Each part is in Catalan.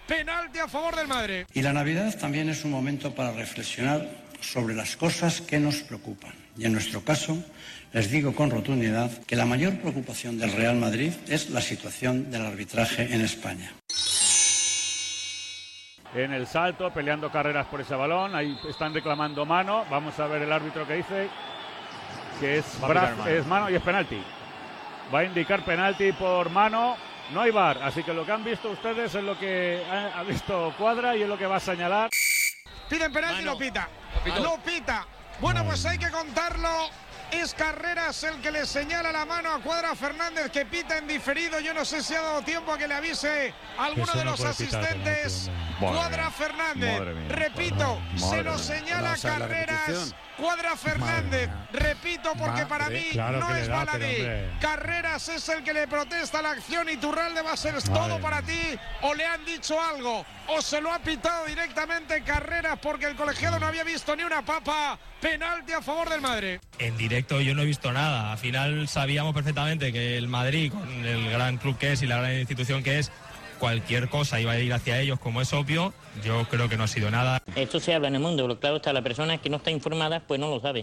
penalti a favor del Madrid. Y la Navidad también es un momento para reflexionar sobre las cosas que nos preocupan. Y en nuestro caso, les digo con rotundidad que la mayor preocupación del Real Madrid es la situación del arbitraje en España. En el salto, peleando carreras por ese balón, ahí están reclamando mano. Vamos a ver el árbitro que dice que es mano y es penalti. Va a indicar penalti por mano. No hay VAR, así que lo que han visto ustedes es lo que ha visto Cuadra y es lo que va a señalar. Piden penalti y lo pita. Lo pita. Bueno, pues hay que contarlo. Es Carreras el que le señala la mano a Cuadra Fernández, que pita en diferido. Yo no sé si ha dado tiempo a que le avise a alguno de los asistentes. Cuadra Fernández, repito, se lo señala Carreras. Cuadra Fernández, repito, porque para mí no es baladí. Carreras es el que le protesta la acción. Iturralde va a ser todo para ti. O le han dicho algo, o se lo ha pitado directamente Carreras, porque el colegiado no había visto ni una papa. Penalti a favor del Madrid. En directo yo no he visto nada. Al final sabíamos perfectamente que el Madrid, con el gran club que es y la gran institución que es, cualquier cosa iba a ir hacia ellos, como es obvio. Yo creo que no ha sido nada. Esto se habla en el mundo, pero claro está, la persona que no está informada pues no lo sabe.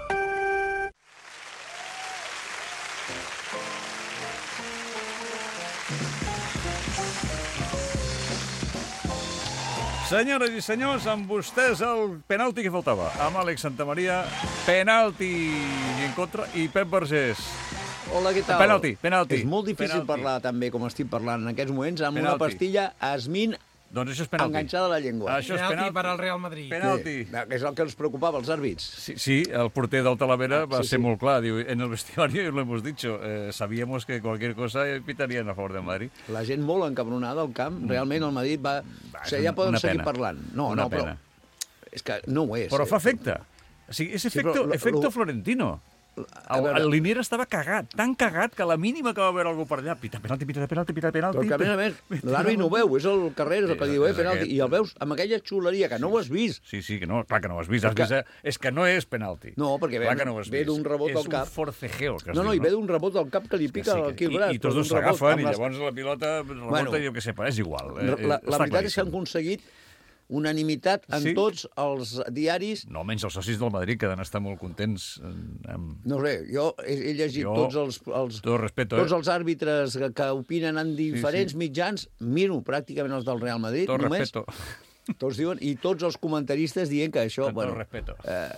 Senyores i senyors, amb vostès el penalti que faltava. Amb Àlex Santamaria, penalti en contra, i Pep Vergés. Hola, què tal? Penalti. És molt difícil parlar tan bé com estic parlant en aquests moments amb una pastilla Asmin doncs això és penalti. Enganxada a la llengua. Això és penalti per al Real Madrid. Penalti. És el que ens preocupava, els àrbits. Sí, el porter del Talavera va ser molt clar. Diu, en el vestuario lo hemos dicho, sabíamos que cualquier cosa pitarían a favor del Madrid. La gent molt encabronada al camp. Realment el Madrid va... O sigui, ja poden seguir parlant. No, però... És que no ho és. Però fa efecte. O sigui, és efecte Florentino. El Linier estava cagat, tan cagat que a la mínima que va veure algú per allà, pita penalti. Però que a més, l'àrbit no ho veu, és el Carreras el que diu, penalti, i el veus amb aquella xuleria, que no ho has vist. Sí, que no, clar que no ho has vist, és que no és penalti. No, perquè ve d'un rebot al cap. És un forcejeo, que es diu, no? I ve d'un rebot al cap que li pica aquí el braç. I tots dos s'agafen, i llavors la pilota rebota, i jo què sé, és igual. La veritat és que han aconseguit unanimitat en tots els diaris. No, menys els socis del Madrid, que han estat molt contents. No sé, jo he llegit tots els àrbitres que opinen en diferents mitjans, miro pràcticament els del Real Madrid, només. Tots diuen, i tots els comentaristes dient que això... Todo respeto.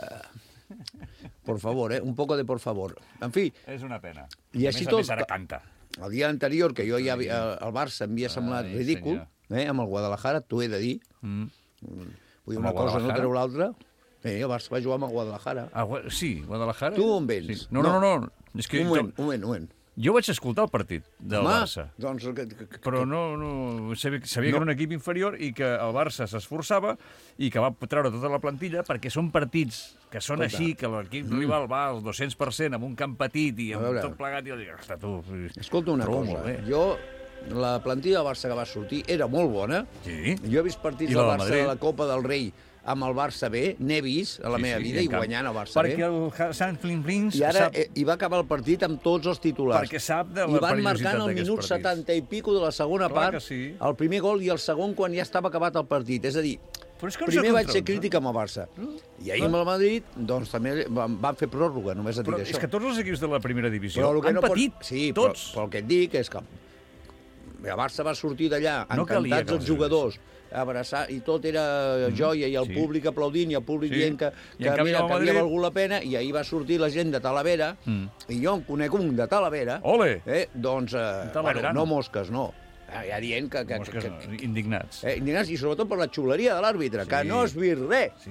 Por favor, un poco de por favor. En fi... És una pena. I així tot... Ara canta. El dia anterior, que jo ja... El Barça m'havia semblat ridícul, amb el Guadalajara, t'ho he de dir. Vull dir, una cosa no treu l'altra. El Barça va jugar amb el Guadalajara. Sí, Guadalajara? Tu on vens? No. Un moment. Jo vaig escoltar el partit del Barça. Però no... Sabia que era un equip inferior i que el Barça s'esforçava i que va treure tota la plantilla perquè són partits que són així, que l'equip rival va al 200% amb un camp petit i amb tot plegat i jo dic, escolta una cosa, jo... La plantilla del Barça que va sortir era molt bona. Sí. Jo he vist partits del Barça de la Copa del Rei amb el Barça B, n'he vist a la meva vida i guanyant el Barça B. Perquè el Sant Flimplins... I ara hi va acabar el partit amb tots els titulars. Perquè sap de la perillositat d'aquests partits. I van marcant al minut 70 i pico de la segona part el primer gol i el segon quan ja estava acabat el partit. És a dir, primer vaig ser crític amb el Barça. I ahir amb el Madrid, doncs també van fer pròrroga, només et dic això. És que tots els equips de la primera divisió han patit, tots. Però el que et dic és que el Barça va sortir d'allà encantats els jugadors, abraçar, i tot era joia, i el públic aplaudint, i el públic dient que havia valgut la pena, i ahir va sortir la gent de Talavera, i jo en conec un de Talavera, doncs, no mosques, no. Ja dient que... Indignats. Indignats, i sobretot per la xuleria de l'àrbitre, que no has vist res.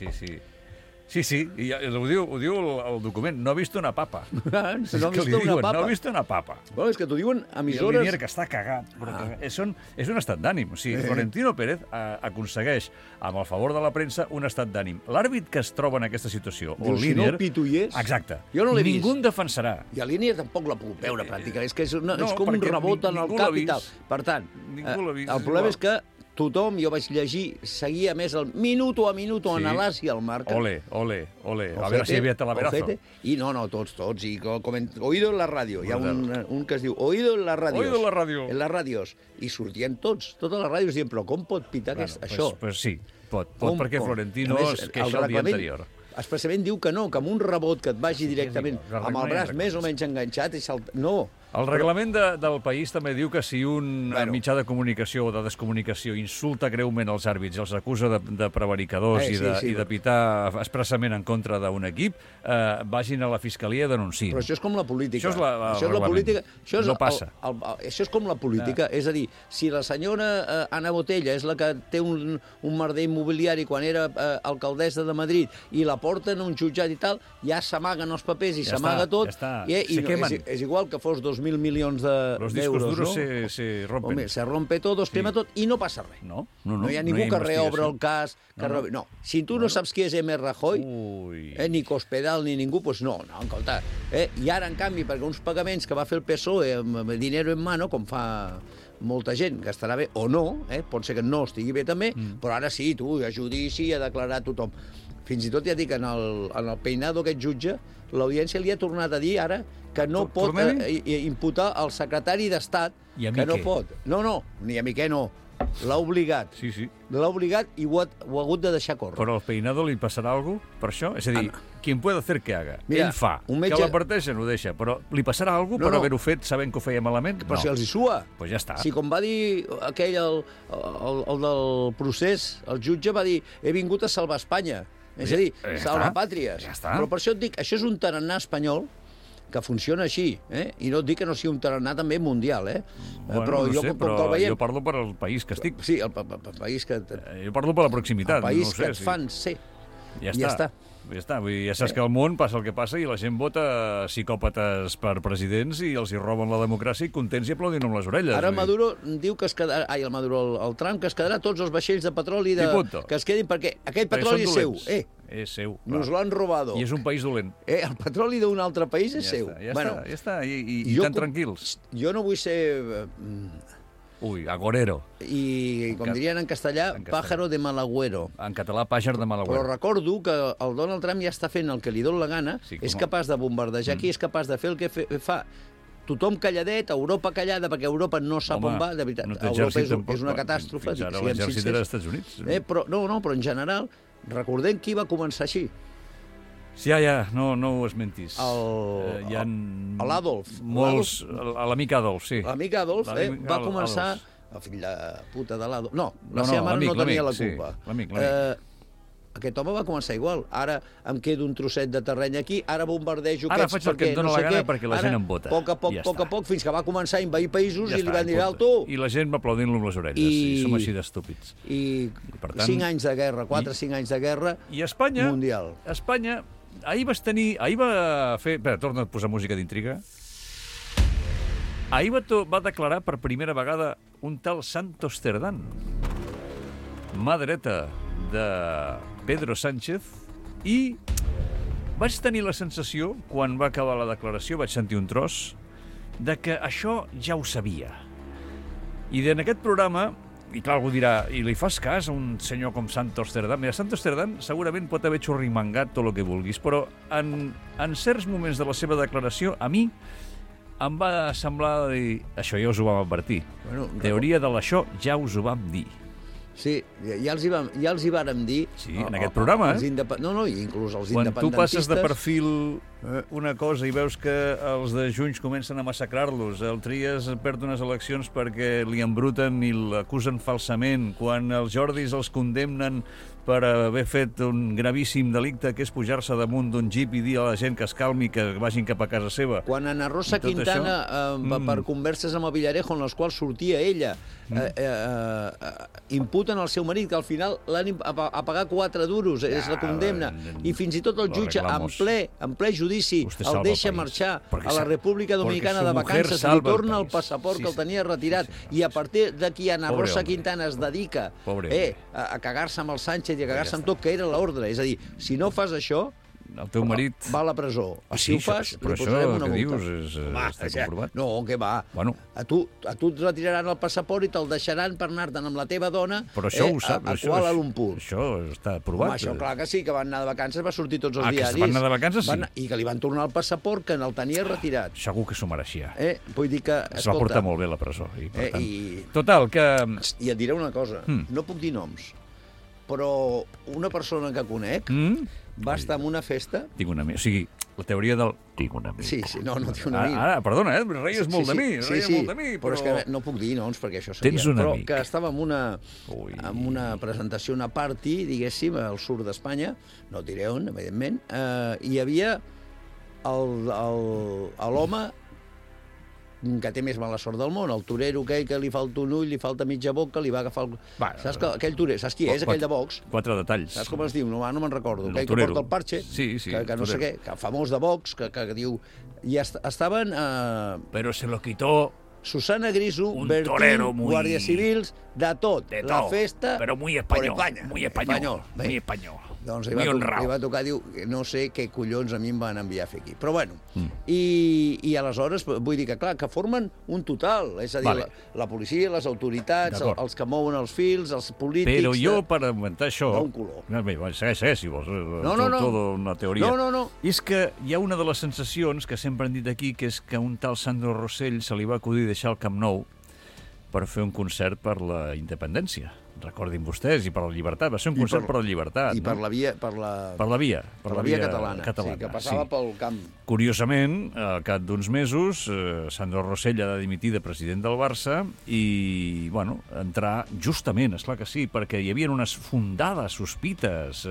Sí, i ho diu el document, no ha vist una papa. No ha vist una papa. Bueno, és que t'ho diuen emissores... I el Linier, que està cagat. És un estat d'ànim. O sigui, Florentino Pérez aconsegueix, amb el favor de la premsa, un estat d'ànim. L'àrbit que es troba en aquesta situació, o el Linier... Si no el pituies... Exacte. Jo no l'he vist. Ningú en defensarà. I el Linier tampoc l'ha pogut veure, pràcticament. És que és com un rebot en el cap i tal. Per tant, el problema és que tothom, jo vaig llegir, seguia més el minuto a minuto en l'As i el Marca. Ole. A veure si hi havia Talaverazo. I no, tots. I oído en la ràdio. Hi ha un que es diu oído en la ràdio. Oído en la ràdio. En les ràdios. I sortien totes les ràdios dient, però com pot pitar això? Pues sí, pot perquè Florentino es queixa el dia anterior. Expressament diu que no, que amb un rebot que et vagi directament amb el braç més o menys enganxat, no. El reglament del país també diu que si un mitjà de comunicació o de descomunicació insulta greument els àrbits i els acusa de prevaricadors i de pitar expressament en contra d'un equip, vagin a la fiscalia i denunciïn. Però això és com la política. Això és la política. No passa. Això és com la política. És a dir, si la senyora Ana Botella és la que té un merder immobiliari quan era alcaldessa de Madrid i la porten a un jutjat i tal, ja s'amaguen els papers i s'amaga tot. És igual que fos 2.000 milions d'euros. Los discos duros se rompen. Home, se rompe todo, es crema tot i no passa res. No hi ha ningú que reobre el cas. No. Si tu no saps qui és M. Rajoy, ni Cospedal ni ningú, doncs no, escolta. I ara, en canvi, perquè uns pagaments que va fer el PSOE amb dinero en mano, com fa molta gent, que estarà bé o no, pot ser que no estigui bé també, però ara sí, tu, a judici, a declarar tothom. Fins i tot ja dic, en el peinado aquest jutge, l'audiència li ha tornat a dir ara que no pot imputar al secretari d'Estat, que no pot. No, ni a Miquel no. L'ha obligat. Sí. L'ha obligat i ho ha hagut de deixar córrer. Però al peinado li passarà alguna cosa per això? És a dir, quien puede hacer que haga. Mira, ell fa. Que l'adverteixen, ho deixa. Però li passarà alguna cosa per haver-ho fet sabent que ho feia malament? Però si els hi sua. Pues ja està. Si com va dir aquell, el del procés, el jutge va dir he vingut a salvar Espanya. És a dir, salvar pàtries. Però per això et dic, això és un tarannà espanyol que funciona així, i no et dic que no sigui un tarannà també mundial, però jo parlo per al país que estic. Sí, el país que... Jo parlo per la proximitat. El país que et fan ser. Ja està. Ja saps que al món passa el que passa i la gent vota psicòpates per presidents i els hi roben la democràcia i contents i aplaudint amb les orelles. Ara Maduro diu que es quedarà... el Trump, que es quedarà tots els vaixells de petroli que es quedin perquè aquell petroli és seu. És seu. Nos lo han robado. I és un país dolent. El petroli d'un altre país és seu. Ja està. I tan tranquils. Jo no vull ser... agorero. I, com dirien en castellà, pájaro de mal agüero. En català, pàjar de mal agüero. Però recordo que el Donald Trump ja està fent el que li dona la gana, és capaç de bombardejar aquí, és capaç de fer el que fa. Tothom calladet, Europa callada, perquè Europa no sap on va, de veritat. Europa és una catàstrofe. Ara l'exèrcit era als Estats Units. Però en general, recordem qui va començar així. Sí, no ho esmentis. L'Adolf. L'amic Adolf, sí. L'amic Adolf va començar... El fill de puta de l'Adolf. No, la seva mare no tenia la culpa. L'amic. Aquest home va començar igual. Ara em quedo un trosset de terreny aquí, ara bombardejo ara faig el que em dóna la gana perquè la gent em vota. A poc a poc, fins que va començar a invair països i li van dir tu. I la gent va aplaudint-lo amb les orelles. I som així d'estúpids. I 5 anys de guerra, 4-5 anys de guerra mundial. Espanya, ahir va fer... Espera, torna a posar música d'intriga. Ahir va declarar per primera vegada un tal Santos Cerdán, mà dreta de Pedro Sánchez, i vaig tenir la sensació, quan va acabar la declaració, vaig sentir un tros, de que això ja ho sabia. I en aquest programa, i clar, algú dirà, i li fas cas a un senyor com Santos Cerdán? Mira, Santos Cerdán segurament pot haver xurrimangat tot el que vulguis, però en certs moments de la seva declaració, a mi em va semblar dir, això ja us ho vam advertir. Teoria de l'això ja us ho vam dir. Sí, ja els hi vàrem dir... Sí, en aquest programa, No, inclús els independentistes... Quan tu passes de perfil una cosa i veus que els de Junts comencen a massacrar-los, el Trias perd unes eleccions perquè li embruten i l'acusen falsament, quan els Jordis els condemnen per haver fet un gravíssim delicte, que és pujar-se damunt d'un jeep i dir a la gent que es calmi, que vagin cap a casa seva. Quan Ana Rosa Quintana, per converses amb el Villarejo, en les quals sortia ella, imputen al seu marit, que al final l'han a pagar 4 duros, és la condemna, i fins i tot el jutge, en ple judici, el deixa marxar a la República Dominicana de vacances, li torna el passaport que el tenia retirat, i a partir d'aquí Ana Rosa Quintana es dedica a cagar-se amb el Sánchez i a cagar-se amb tot, que era l'ordre. És a dir, si no fas això, el teu marit... Va a la presó. Si ho fas, li posarem una multa. Però això que dius està comprovat. No, què va? Bueno. A tu et retiraran el passaport i te'l deixaran per anar-te'n amb la teva dona a Kuala Lumpur. Això està provat. Home, això clar que sí, que van anar de vacances, va sortir tots els diaris. Que van anar de vacances, sí. I que li van tornar el passaport, que el tenia retirat. Segur que s'ho mereixia. Vull dir que... Es va portar molt bé a la presó. Total, que... I et diré una cosa, no puc dir noms, però una persona que conec va estar en una festa... Tinc un amic, o sigui, la teoria del... Tinc un amic. Sí, no tinc un amic. Ara, perdona, reies molt de mi, molt de mi, però... és que no puc dir noms perquè això seria... Tens un amic. Però que estava en una presentació, una party, diguéssim, al sud d'Espanya, no et diré on, evidentment, hi havia l'home que té més mala sort del món, el torero aquell que li falta un ull, li falta mitja boca, li va agafar el... Saps aquell torero, saps qui és, aquell de Vox? 4 detalls. Saps com es diu? No me'n recordo. Aquell que porta el parche, que no sé què, que famós de Vox, que diu... I estaven... Però se lo quitó... Susana Griso, Bertín, guàrdies civils, de tot. La festa... Però muy español. Muy español. Doncs li va tocar, diu, no sé què collons a mi em van enviar a fer aquí. Però bueno, i aleshores, vull dir que clar, que formen un total, és a dir, la policia, les autoritats, els que mouen els fils, els polítics... Però jo, per augmentar això... d'un color. Segueix, si vols. Tota una teoria. No. És que hi ha una de les sensacions que sempre han dit aquí, que és que un tal Sandro Rosell se li va acudir deixar el Camp Nou per fer un concert per la independència. Recordin vostès, i per la llibertat. Va ser un concert per la llibertat. I per la via catalana. Sí, que passava pel camp. Curiosament, al cap d'uns mesos, Sandro Rosell ha de dimitir de president del Barça i, bueno, entrar justament, esclar que sí, perquè hi havia unes fundades sospites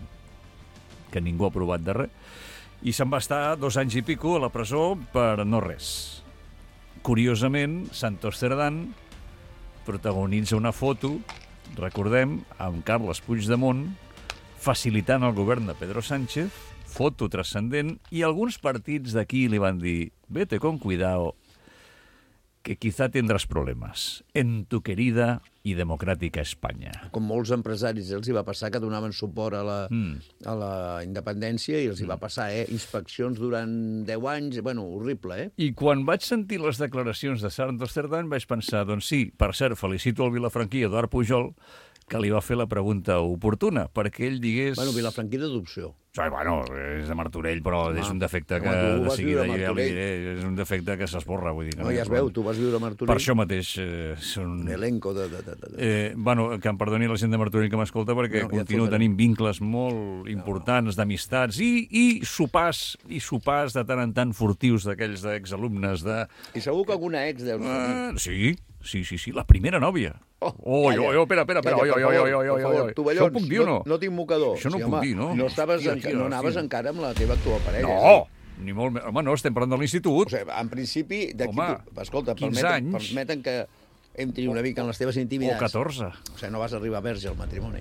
que ningú ha provat de res, i se'n va estar 2 anys i pico a la presó per no res. Curiosament, Santos Cerdán protagonitza una foto, recordem, amb Carles Puigdemont facilitant el govern de Pedro Sánchez, foto transcendent, i alguns partits d'aquí li van dir vete con cuidado, que quizá tendrás problemas en tu querida i democràtica Espanya. Com molts empresaris, els hi va passar que donaven suport a la independència i els hi va passar inspeccions durant 10 anys, bueno, horrible, I quan vaig sentir les declaracions de Santos Cerdán vaig pensar, doncs sí, per cert, felicito al vilafranquí Eduard Pujol, que li va fer la pregunta oportuna, perquè ell digués... Bueno, vilafranquí d'adopció. Bueno, és de Martorell, però és un defecte que de seguida ja li diré, és un defecte que s'esborra, vull dir. No, ja es veu, tu vas viure a Martorell. Per això mateix són... Un elenco de... Bueno, que em perdoni la gent de Martorell que m'escolta, perquè continuo tenint vincles molt importants d'amistats i sopars de tant en tant furtius d'aquells exalumnes de... I segur que alguna ex deus tenir. Sí, la primera nòvia. Espera, tovallons, això ho puc dir o no? No tinc mocador. Això no ho puc dir, no? No anaves encara amb la teva actual parella. No, ni molt més. Home, no, estem parlant de l'institut. O sigui, en principi, escolta, permeten que entri una mica en les teves intimitats. O 14. O sigui, no vas arribar verge al matrimoni.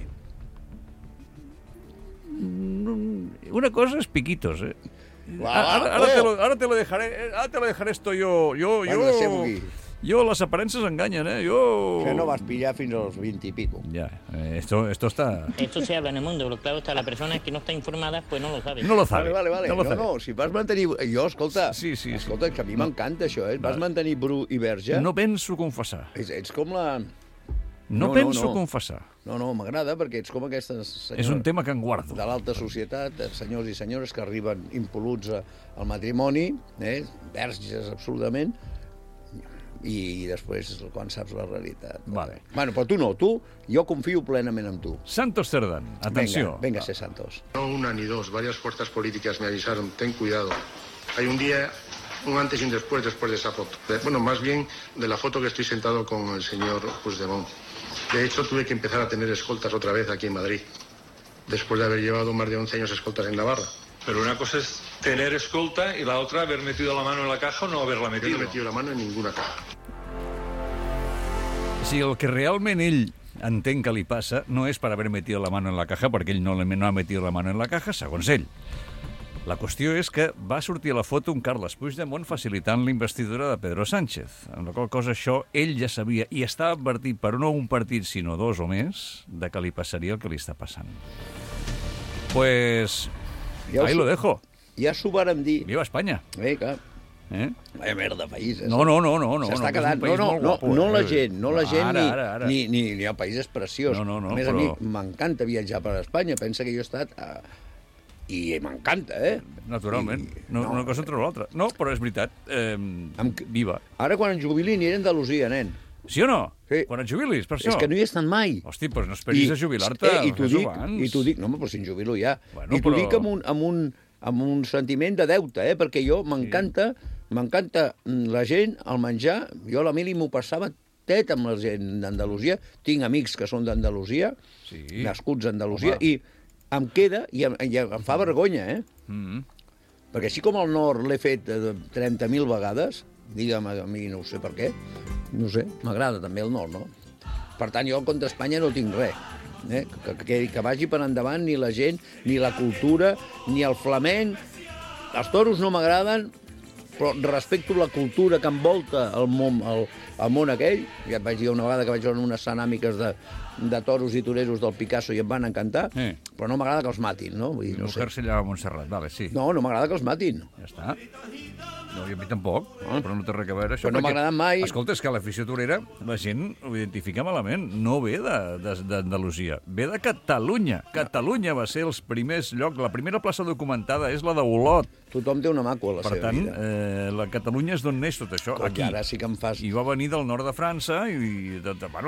Una cosa és piquitos, Ara te lo dejaré esto yo. Yo, las apariencias engañan, O sea, no vas a pillar fins als 20 y pico. Ya, esto está... Esto se habla en el mundo, lo claro está, la persona que no está informada, pues no lo sabe. No lo sabe. Vale. No, si vas mantenir... Jo, escolta, escolta, que a mi m'encanta això, Vas mantenir bru i verge... No penso confessar. Ets com la... No penso confessar. No, m'agrada perquè ets com aquestes senyores... És un tema que en guardo. De l'alta societat, senyors i senyores que arriben impol·luts al matrimoni, verges absolutament, i després quan saps la realitat. Vale. Bueno, però tu no, jo confio plenament en tu. Santos Cerdán, atenció. Venga, sé Santos. No una ni dos, varias fuerzas políticas me avisaron, ten cuidado. Hay un día, un antes y un después de esa foto. Bueno, más bien de la foto que estoy sentado con el señor Puigdemont. De hecho, tuve que empezar a tener escoltas otra vez aquí en Madrid, después de haber llevado más de 11 años escoltas en Navarra. Pero una cosa es tener escolta y la otra haber metido la mano en la caja o no haberla metido. Yo no he metido la mano en ninguna caja. Si el que realment ell entén que li passa no és per haver metido la mano en la caja, perquè ell no ha metido la mano en la caja, segons ell. La qüestió és que va sortir a la foto un Carles Puigdemont facilitant la investidura de Pedro Sánchez, amb la qual cosa això ell ja sabia i estava advertit per no un partit sinó 2 o més de que li passaria el que li està passant. Pues Ahí lo dejo. Ja s'ho vàrem dir. Viva Espanya. Clar. Vaya merda, país. No. S'està quedant... No la gent, ni el país és preciós. A més, a mi m'encanta viatjar per Espanya. Pensa que jo he estat... I m'encanta, Naturalment. Una cosa entre l'altra. No, però és veritat. Viva. Ara, quan em jubili, aniré a Andalusia, nen. Sí o no? Sí. Quan et jubilis, per això? És que no hi he estat mai. Hosti, doncs no esperis a jubilar-te. I t'ho dic, no, però si em jubilo ja. I t'ho dic amb un sentiment de deute, perquè jo m'encanta la gent, el menjar. Jo a l'Emili m'ho passava tet amb la gent d'Andalusia. Tinc amics que són d'Andalusia, nascuts a Andalusia, i em queda i em fa vergonya, Perquè així com al nord l'he fet 30.000 vegades, digue'm a mi, no sé per què, no sé, m'agrada també el nord, no? Per tant, jo contra Espanya no tinc res. Que vagi per endavant ni la gent, ni la cultura, ni el flamenc. Els toros no m'agraden, però respecto la cultura que envolta el món aquell. Ja et vaig dir una vegada que vaig veure unes ceràmiques de toros i toreros del Picasso i em van encantar, però no m'agrada que els matin, no? Vull dir, no sé. Allà a Montserrat, vale, sí. No m'agrada que els matin. Ja està. No, i a mi tampoc, però no té res a veure això. Però no m'ha agradat mai. Escolta, és que l'afició torera la gent ho identifica malament. No ve d'Andalusia, ve de Catalunya. Catalunya va ser els primers llocs, la primera plaça documentada és la d'Olot. Tothom té una maco a la seva vida. Per tant, la Catalunya és d'on neix tot això. Aquí. Ara sí que em fas... I va venir del nord de França i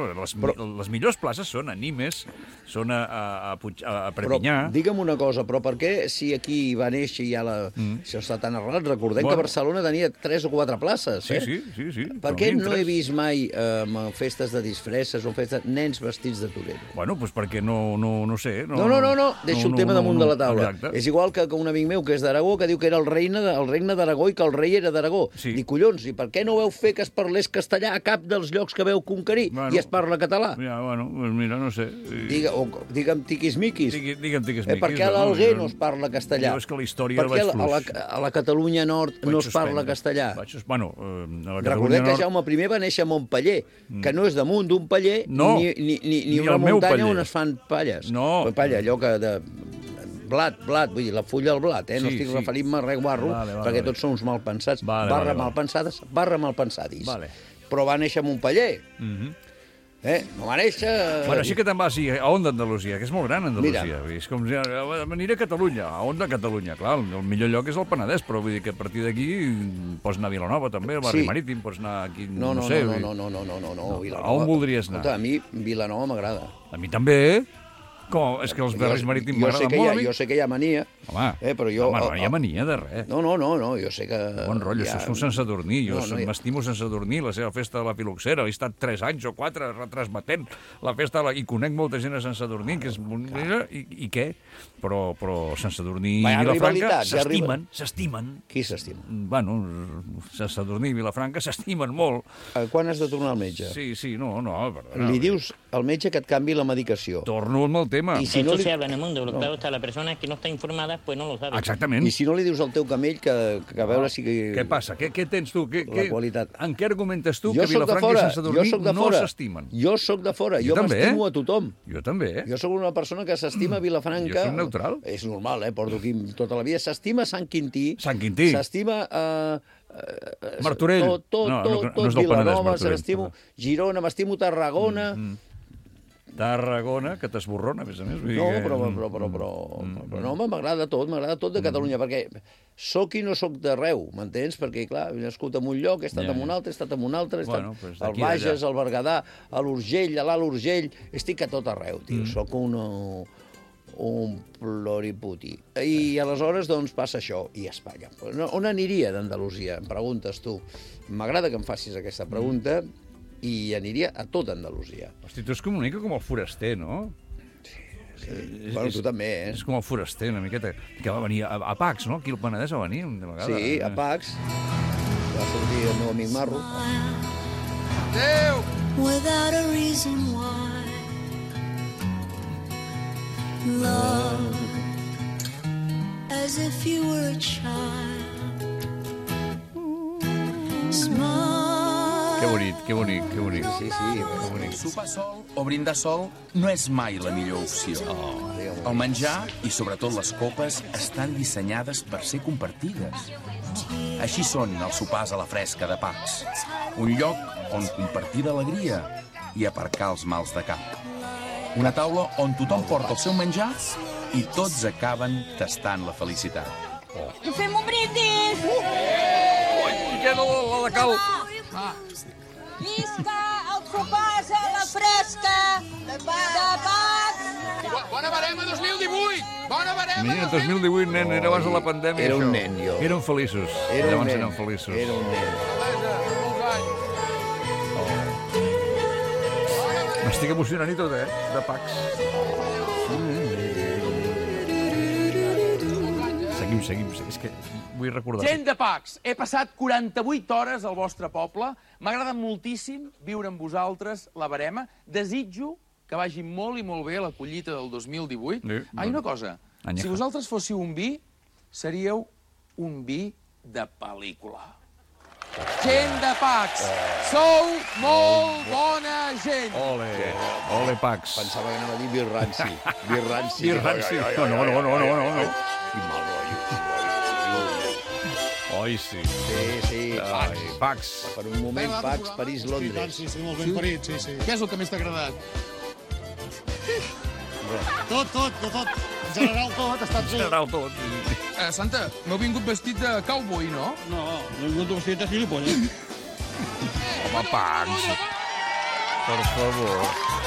les millors places són a Nimes, són a Perpinyà. Però digue'm una cosa, però per què si aquí va néixer i ja això està tan arrelat? Recordem que Barcelona tenia 3 o 4 places, Sí. Per què no he vist mai festes de disfresses o festes nens vestits de torero? Bueno, doncs perquè no sé. No, deixo el tema damunt de la taula. És igual que un amic meu que és d'Aragó que diu que era el regne d'Aragó i que el rei era d'Aragó. Dic, collons, i per què no veu fer que es parlés castellà a cap dels llocs que veu conquerir i es parla català? Ja, bueno, mira, no sé. Digue'm tiquismiquis. Digue'm tiquismiquis. Per què a l'Alguer no es parla castellà? És que la història vaig fluix. A la Catalunya Nord no es parla castellà? Recordem que Jaume I va néixer a Montpeller, que no és damunt d'un paller ni una muntanya on es fan palles. No. Palla, allò que de... Blat, vull dir, la fulla al blat, no estic referint-me a res guarro, perquè tots som uns malpensats, barra malpensades, barra malpensadis. Però va néixer a Montpeller. No va néixer... Bueno, sí que te'n vas a on d'Andalusia, que és molt gran, Andalusia. És com si aniré a Catalunya. A on de Catalunya? Clar, el millor lloc és el Penedès, però vull dir que a partir d'aquí pots anar a Vilanova, també, al barri marítim, pots anar aquí, no sé. No, a on voldries anar? A mi Vilanova m'agrada. A mi també. Com? És que els barris marítims m'agraden molt a mi. Jo sé que hi ha mania. Home, però jo... no hi ha mania de res. No, jo sé que... Bon rotllo, això és un Sant Sadurní. Jo m'estimo Sant Sadurní, la seva festa de la Filoxera. He estat 3 anys o 4 retransmetent la festa i conec molta gent a Sant Sadurní, que és... I què? Però Sant Sadurní i Vilafranca s'estimen. Qui s'estima? Bueno, Sant Sadurní i Vilafranca s'estimen molt. Quan has de tornar al metge? Sí, no. Li dius al metge que et canvi la medicació. Torno amb el tema. Y si no se habla en el mundo, lo claro está, la persona que no está informada, pues no lo sabe. Exactament. I si no li dius al teu camell que a veure si... Què passa? Què tens tu? La qualitat. En què argumentes tu que Vilafranca i Sant Sadurní no s'estimen? Jo soc de fora, jo m'estimo a tothom. Jo també. Jo sóc una persona que s'estima Vilafranca. Jo soc neutral. És normal, porto aquí tota la vida. S'estima Sant Quintí. S'estima... Martorell. Tot Vilanova, s'estimo Girona, m'estimo Tarragona... Tarragona, que t'esborrona, a més. No, però no, m'agrada tot de Catalunya, perquè soc i no soc d'arreu, m'entens? Perquè, clar, he nascut en un lloc, he estat en un altre, he estat al Bages, al Berguedà, a l'Urgell, a l'Alt Urgell, estic a tot arreu, tio, soc un ploriputi. I aleshores, doncs, passa això, i Espanya. On aniria d'Andalusia? Em preguntes tu. M'agrada que em facis aquesta pregunta, i aniria a tot Andalusia. Hosti, tu és com una mica com el foraster, no? Sí. Bueno, tu també, És com el foraster, una miqueta, que va venir a Pax, no? Aquí al Penedès va venir una vegada. Sí, a Pax. Va sortir el meu amic Marro. Adéu! Without a reason why Love As if you were a child Smile Que Que bonic, que bonic. Sí. Que bonic. Sopar sol o brindar sol no és mai la millor opció. El menjar, i sobretot les copes, estan dissenyades per ser compartides. Així són els sopars a la fresca de Pax. Un lloc on compartir d'alegria i aparcar els mals de cap. Una taula on tothom porta el seu menjar i tots acaben tastant la felicitat. I fem un brindis! Queda la de cal. Visca el sopars a la fresca de Pax! Bona barema 2018! Bona barema! Mira, 2018, nen, era abans de la pandèmia, Era això. un nen, jo. Érem feliços. Era un Llavors nen. érem feliços. Era un nen. M'estic emocionant i tot, de Pax. Seguim. És que vull recordar. Gent de Pax, he passat 48 hores al vostre poble. M'agrada moltíssim viure amb vosaltres la barema. Desitjo que vagi molt i molt bé la collita del 2018. Sí, Una cosa, Añeja. si vosaltres fóssiu un vi, seríeu un vi de pel·lícula. Gent de Pax, sou molt bona gent. Ole, Pax. Pensava que anava a dir birranci. Birranci. Birranci. No. Quin mal rotllo. Oi, sí. Sí. Pax. Per un moment, Pax, París, Londres. Sí, molt ben parit, sí. Què és el que més t'ha agradat? Tot. En general tot, ha estat bé. Santa, m'heu vingut vestit de cowboy, no? No he vingut vestit de gilipolles. Home, Pax. Per favor.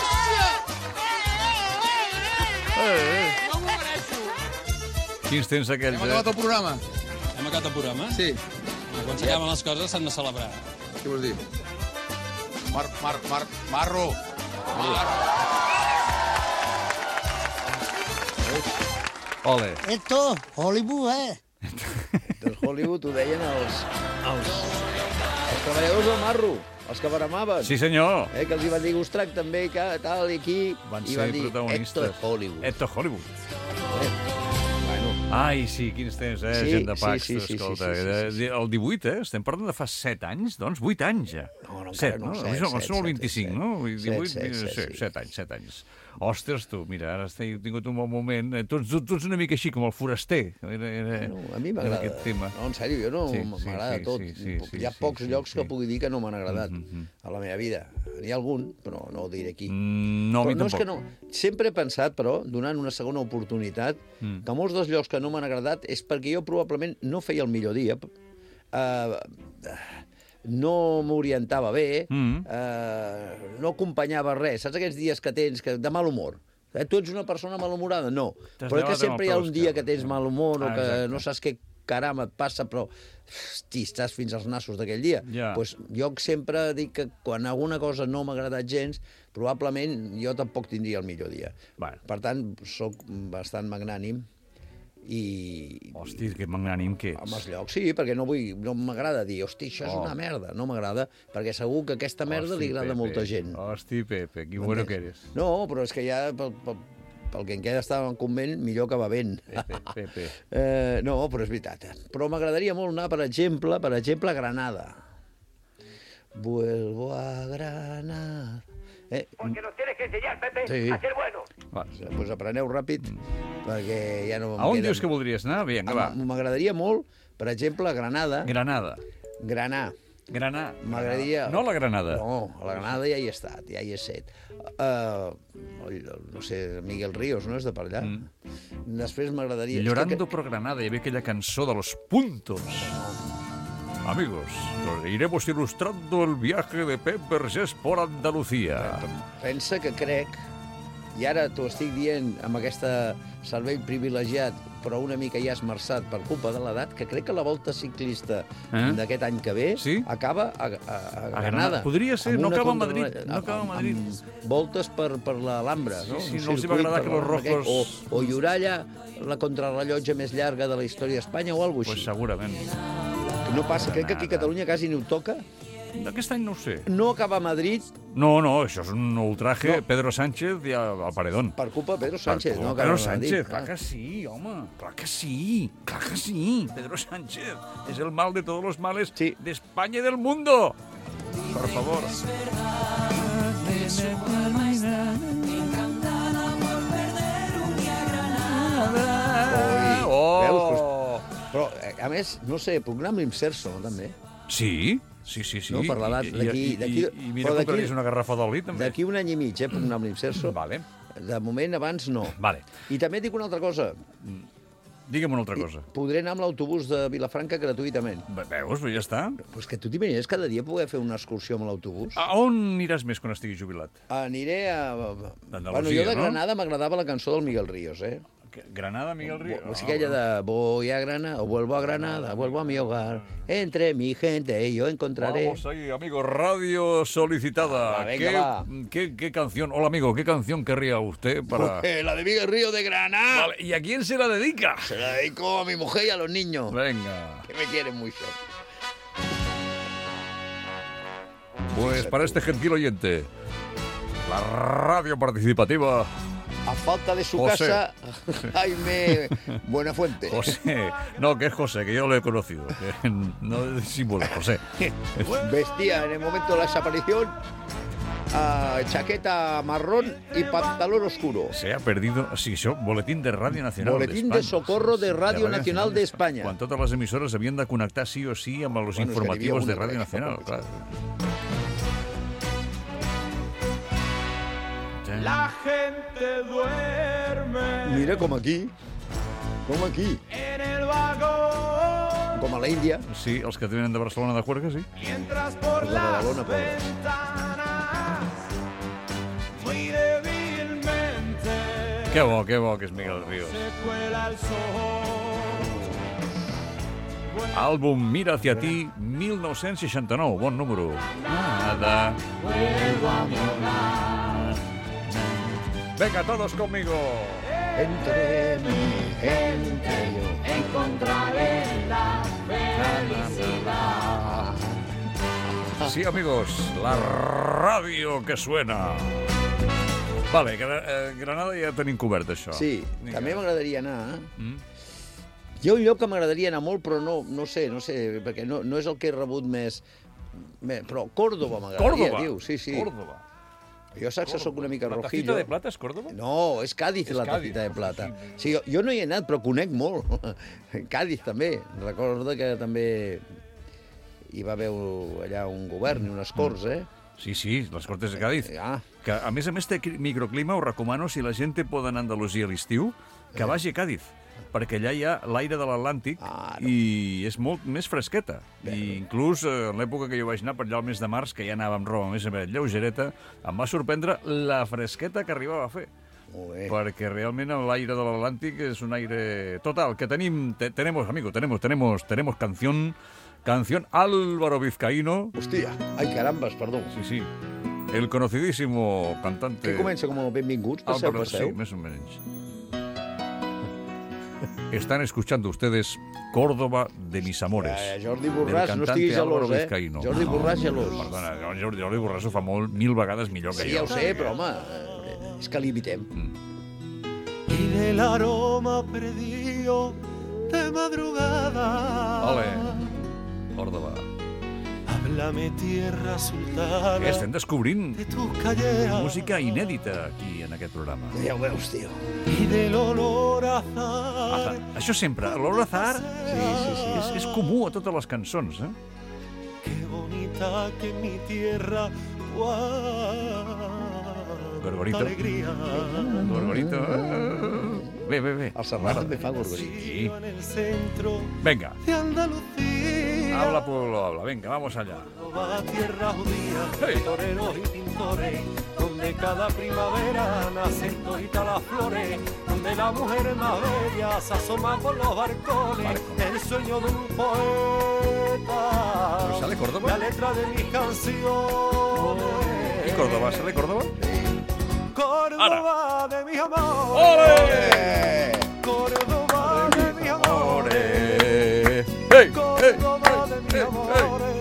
No m'ho mereixo. Quins temps aquells, Hem acabat el programa. Hem acabat el programa? Sí. Quan s'acaben les coses s'han de celebrar. Què vols dir? Marro. Ole. Esto, Hollywood, Del Hollywood ho deien els treballadors del marro, els que baramaven. Sí, senyor. Que els hi van dir, ostres, també, que tal i aquí. Van I ser van dir, protagonistes. Esto es Hollywood. Ai, sí, quins temps, Sí, gent de Pax, sí, escolta. sí. El 18, Estem parlant de fa 7 anys, doncs 8 anys ja. No, 7, no, no? set, Som el 25, no? 18, 7 anys. Ostres, tu, mira, ara he tingut un bon moment. Tu ets una mica així, com el foraster. A mi m'agrada. Aquest tema. No, en sèrio, m'agrada tot. Hi ha pocs llocs que pugui dir que no m'han agradat a la meva vida. N'hi ha algun, però no ho diré aquí. No, a mi tampoc. És que no. Sempre he pensat, però, donant una segona oportunitat, que molts dels llocs que no m'han agradat és perquè jo probablement no feia el millor dia, no m'orientava bé, no acompanyava res. Saps aquests dies que tens de mal humor? Tu ets una persona malhumorada? No. Però és que sempre hi ha un dia que tens mal humor o que no saps què caram et passa, però estàs fins als nassos d'aquell dia. Pues jo sempre dic que quan alguna cosa no m'ha agradat gens, probablement jo tampoc tindria el millor dia. Per tant, sóc bastant magnànim. Hosti, que magnànim que ets. Amb els llocs, sí, perquè no m'agrada dir, hosti, això és una merda. No m'agrada, perquè segur que aquesta merda li agrada a molta gent. Hosti, Pepe, que bueno que eres. No, però és que ja, pel que em queda estar en convent, millor que va ben. Pepe. No, però és veritat. Però m'agradaria molt anar, per exemple, a Granada. Vuelvo a Granada. Porque nos tienes que enseñar, Pepe, a ser bueno. Pues apreneu ràpid, perquè ja no... A on dius que voldries anar? Vinga, va. M'agradaria molt, per exemple, a Granada. Granada. M'agradaria... No a la Granada. No, a la Granada ja hi he estat, ja hi he set. No sé, Miguel Ríos, no és de per allà? Després m'agradaria... Llorando por Granada, hi havia aquella cançó de los puntos. Amigos, iremos ilustrando el viaje de Pep Vergés por Andalucía. Pensa que crec, i ara t'ho estic dient amb aquesta cervell privilegiat, però una mica ja esmerçat per culpa de l'edat, que crec que la volta ciclista d'aquest any que ve acaba a Granada. Podria ser, no acaba a Madrid. Amb voltes per l'Alhambra. Sí, no els va agradar que los rojos... O Lloralla, la contrarrellotge més llarga de la història d'Espanya o alguna cosa així. Pues segurament. No passa, crec que aquí a Catalunya quasi ni ho toca. Aquest any no ho sé. No acaba a Madrid. No, això és un ultraje. Pedro Sánchez i al Paredón. Per culpa de Pedro Sánchez. Pedro Sánchez, clar que sí, home. Clar que sí. Pedro Sánchez és el mal de todos los males de España y del mundo. por favor. Però, a més, no sé, puc anar amb l'Imserso, també? Sí. No, per l'edat d'aquí... I mira que traguis una garrafa d'oli, també. D'aquí un any i mig, puc anar amb l'Imserso. Vale. De moment, abans, no. Vale. I també et dic una altra cosa. Digue'm una altra cosa. Podré anar amb l'autobús de Vilafranca gratuïtament. Veus, però ja està. Pues que tu t'imagines cada dia poder fer una excursió amb l'autobús? A on aniràs més quan estiguis jubilat? Aniré a... Andalusia, jo de Granada m'agradava la cançó del Miguel Ríos, Granada, Miguel Ríos. O sigui, aquella de voy a Granada, o vuelvo a Granada, vuelvo a mi hogar, entre mi gente yo encontraré... Vamos ahí, amigo, radio solicitada. Venga, ¿Qué canción? Hola, amigo, ¿qué canción querría usted para...? La de Miguel Ríos de Granada. Vale, ¿y a quién se la dedica? Se la dedico a mi mujer y a los niños. Venga. Que me quieren mucho. Pues para este gentil oyente, la radio participativa... A falta de su José. casa, Jaime Buenafuente. José. No, que es José, que yo lo he conocido. Que no es símbolo, José. Vestía en el momento de la desaparición chaqueta marrón y pantalón oscuro. Se ha perdido, sí, això, Boletín de Radio Nacional Boletín de Socorro de Radio Nacional de España. Quan totes les emissores havien de connectar sí o sí amb els informativos de Radio Nacional. Clar. La gente duerme. Mira, com aquí. Com aquí. En el vagón. Com a la Índia. Sí, els que venen de Barcelona de Juerga, sí. Mientras por las ventanas muy débilmente. Que bo que és Miguel Ríos. Se cuela el sol. Àlbum Mira hacia ti, 1969. Bon número. Nada. Vuelvo a mi hogar. Venga, todos conmigo. Entre mi gente yo encontraré la felicidad. Sí, amigos, la radio que suena. Vale, Granada ja tenim cobert, això. Sí, també m'agradaria anar. Hi ha un lloc que m'agradaria anar molt, però no sé, perquè no és el que he rebut més... Però Córdoba m'agradaria, tio. Sí. Córdoba. Jo saps que sóc una mica rojillo. ¿La tacita de plata és Córdoba? No, és Cádiz, la tacita de plata. Sí, jo no hi he anat, però conec molt. Cádiz també. Recordo que també hi va haver allà un govern i unes corts, Sí, les Cortes de Cádiz. Que, a més, té microclima, us recomano, si la gent pot anar a Andalusia a l'estiu, que vagi a Cádiz, perquè allà hi ha l'aire de l'Atlàntic i és molt més fresqueta. I inclús en l'època que jo vaig anar per allà al mes de març, que ja anava amb roba més lleugereta, em va sorprendre la fresqueta que arribava a fer. Perquè realment l'aire de l'Atlàntic és un aire... Total, que tenemos canción Álvaro Vizcaíno. Hostia, ay carambas, perdó. Sí. El conocidísimo cantante... Que comença com benvinguts, passeu. Sí, més o menys. Están escuchando ustedes Córdoba de mis amores. Jordi Borràs, no estiguis gelós, Jordi Borràs gelós. Perdona, Jordi Borràs ho fa mil vegades millor que jo. Sí, ja ho sé, però home, és que l'imitem. Y del aroma perdido de madrugada. Ole, Córdoba. Háblame tierra sultana. Estem descobrint música inèdita aquí en aquest programa. Ja ho veus, tio. I de l'olor a azahar. Això sempre, l'olor a azahar és comú a totes les cançons, Qué bonita que mi tierra Gorgorito. Alegría. Gorgorito. Bé. El Serrat també fa Gorgorito. Sí. Venga. Habla, pueblo, habla. Venga, vamos allá. Tierra judía, toreros y pintores, donde cada primavera nacen toditas las flores, donde la mujer más bella se asoma por los balcones, el sueño de un poeta. ¿Sale Córdoba? La letra de mis canciones. ¿Y Córdoba? ¿Sale Córdoba? Córdoba de mis amores. ¡Ole! Córdoba de mis amores. Córdoba de mis amores.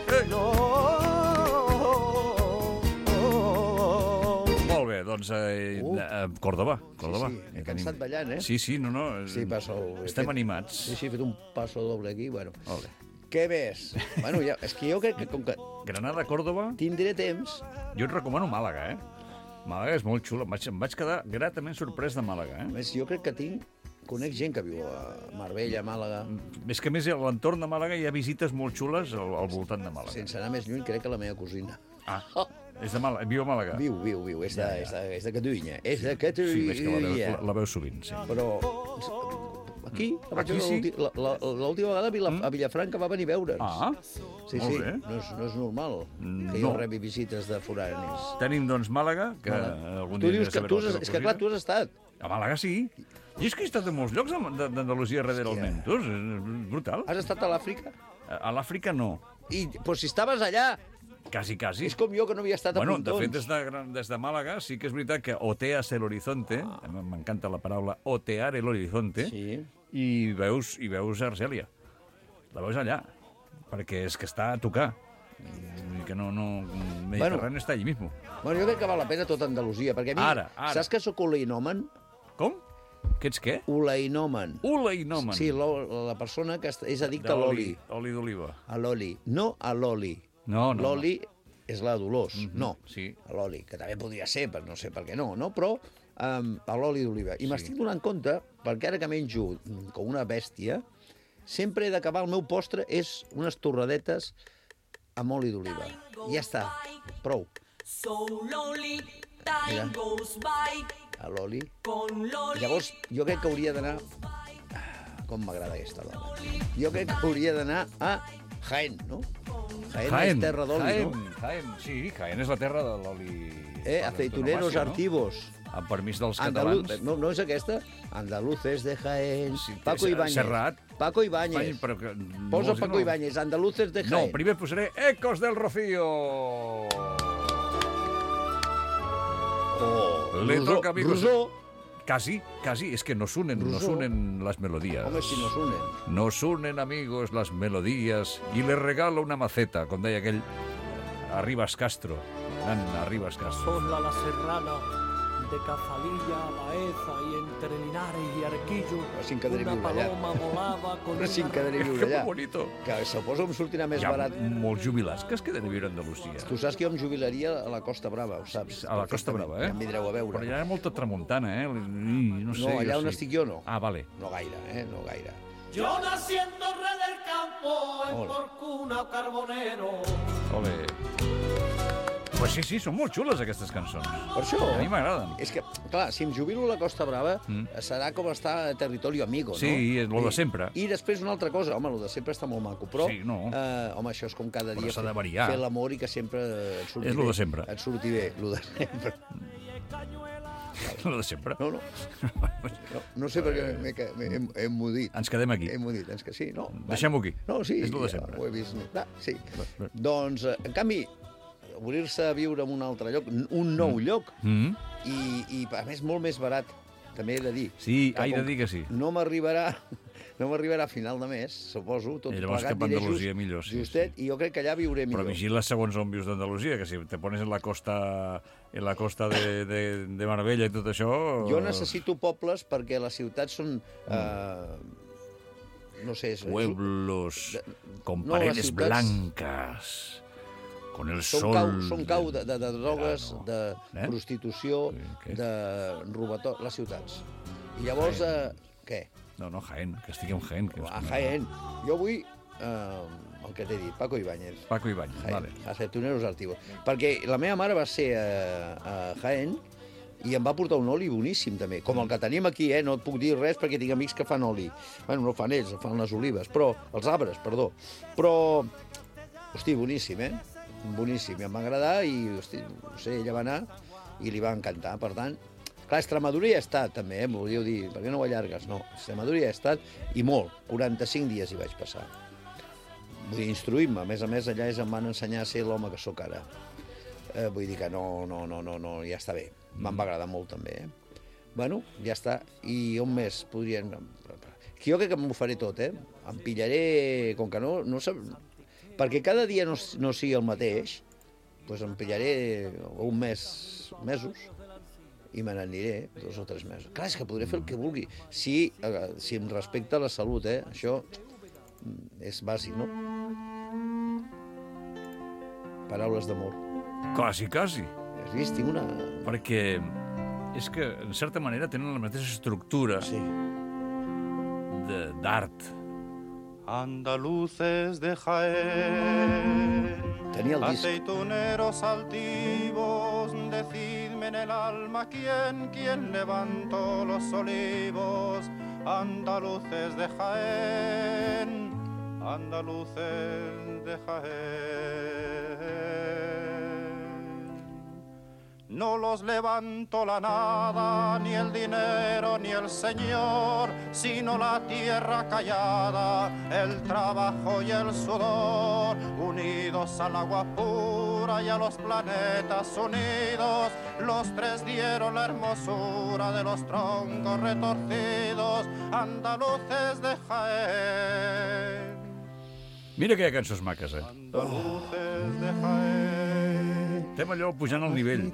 Molt bé, doncs Córdoba. Sí, he cansat ballant, Sí, no. Sí, passo. Estem animats. Sí, he fet un passo doble aquí, bueno. Què més? Bueno, és que jo crec que com que... Granada, Còrdova... Tindré temps... Jo et recomano Màlaga, Màlaga és molt xula. Em vaig quedar gratament sorprès de Màlaga, Més, jo crec que conec gent que viu a Marbella, a Màlaga... És que, a més, a l'entorn de Màlaga hi ha visites molt xules al voltant de Màlaga. Sense anar més lluny, crec que la meva cosina. És de Màlaga, viu a Màlaga? Viu, és de Catalunya. És de Catalunya. Sí, és que la veus sovint, sí. Però... Aquí l'última vegada a Vilafranca va venir a veure'ns. Sí, no és normal que jo rebi visites de foranis. Tenim, doncs, Màlaga, que algun dia... És que, clar, tu has estat. A Màlaga, sí. I és que he estat a molts llocs d'Andalusia darrere el Mentos. És brutal. Has estat a l'Àfrica? A l'Àfrica no. Però si estaves allà... Quasi. És com jo, que no havia estat a Pontons. De fet, des de Màlaga sí que és veritat que oteas el horizonte, m'encanta la paraula otear el horizonte, i veus Argèlia. La veus allà, perquè és que està a tocar. I que no... Mediterrani està allí mismo. Bueno, jo crec que val la pena tota Andalusia, perquè a mi... Ara. Saps que sóc oleinomen? Com? Que ets què? Oleinomen. Oleinomen. Sí, la persona que és addicta a l'oli. Oli d'oliva. A l'oli. No a l'oli. No. L'oli és la Dolors. No. Sí. A l'oli, que també podria ser, però no sé per què no? Però a l'oli d'oliva. I m'estic donant compte, perquè ara que menjo com una bèstia, sempre he d'acabar, el meu postre és unes torradetes amb oli d'oliva. Ja està. Prou. Mira. A l'oli. Llavors, jo crec que hauria d'anar... Com m'agrada aquesta dona. Jo crec que hauria d'anar a Jaén, no? Jaén és terra d'oli, no? Jaén, sí, Jaén és la terra de l'oli... Aceituneros artivos. Amb permís dels catalans. No és aquesta? Andaluces de Jaén. Paco Ibáñez. Serrat. Paco Ibáñez. Posa Paco Ibáñez, Andaluces de Jaén. No, primer posaré Ecos del Rocío. Le toca a mi Rosó. Casi, es que nos unen las melodías. Home, si nos unen. Nos unen, amigos, las melodías, y le regalo una maceta, com deia aquell Arribas Castro. Arribas Castro. Son la serrana de Cazalilla, Baeza y entre Linares y Arquillo. Una paloma volava con una... Que allà. bonito. Que suposo em sortirà més barat. Hi ha molts jubilats que es queden a viure a Andalusia. Tu saps que jo em jubilaria a la Costa Brava, ho saps? A la Costa Brava, Ja em vindreu a veure. Però allà hi ha molta tramuntana, No sé. No, allà on estic jo no. Vale. No gaire, no gaire. Yo naciendo rey del campo, en Porcuna Carbonero. Ole. Pues sí, són molt xules aquestes cançons. Per això... A mi m'agraden. És que, clar, si em jubilo a la Costa Brava, serà com estar a Territorio Amigo, no? Sí, és lo de sempre. I després una altra cosa, home, lo de sempre està molt maco, però... Sí, no. Home, això és com cada dia s'ha de variar. Fer l'amor i que sempre et surti bé. És lo de sempre. Et surti bé, lo de sempre. Lo de sempre. No sé per què m'he emmudit. Ens quedem aquí. He emmudit, sí, no. Deixem-ho aquí. No, sí. És lo de sempre. Ho he vist. Sí. Doncs, en canvi, obrir-se a viure en un altre lloc, un nou lloc, i a més molt més barat, també he de dir. Sí, he de dir que sí. No m'arribarà a final de mes, suposo, tot plegat diré justet, i jo crec que allà viuré millor. Però vigila segons on vius d'Andalusia, que si te pones en la costa de Marbella i tot això... Jo necessito pobles perquè les ciutats són... no sé... Pueblos con paredes blancas... Con el sol... Són cau de drogues, de prostitució, de robatori, les ciutats. I llavors, què? No, Jaén, que estigui en Jaén. A Jaén. Jo vull el que t'he dit, Paco Ibáñez. Vale. Aceituneros Artigos. Perquè la meva mare va ser a Jaén i em va portar un oli boníssim, també. Com el que tenim aquí, no et puc dir res perquè tinc amics que fan oli. Bueno, no fan ells, fan les olives, els arbres, perdó. Però, hosti, boníssim, boníssim, em va agradar i, hosti, no sé, ella va anar i li va encantar, per tant... Clar, Extremadura hi ha estat, també, volíeu dir, per què no ho allargues? No, Extremadura hi ha estat, i molt, 45 dies hi vaig passar. Vull dir, instruint-me, a més, allà em van ensenyar a ser l'home que sóc ara. Vull dir que no, ja està bé. Me'n va agradar molt, també, Bueno, ja està. I on més podrien... Jo crec que m'ho faré tot, Em pillaré, com que no sap... Perquè cada dia no sigui el mateix, doncs em pillaré mesos i me n'aniré 2 o 3 mesos. Clar, és que podré fer el que vulgui. Si em respecta la salut, això és bàsic, no? Paraules d'amor. Quasi. Has vist? Tinc una... Perquè és que, en certa manera, tenen la mateixa estructura d'art. Andaluces de Jaén, aceituneros altivos, decidme en el alma quién levantó los olivos. Andaluces de Jaén, andaluces de Jaén. No los levantó la nada, ni el dinero, ni el señor, sino la tierra callada, el trabajo y el sudor, unidos al agua pura y a los planetas unidos. Los tres dieron la hermosura de los troncos retorcidos, andaluces de Jaén. Mira que hi ha cançons maques, Andaluces de Jaén. Estem allò pujant al nivell.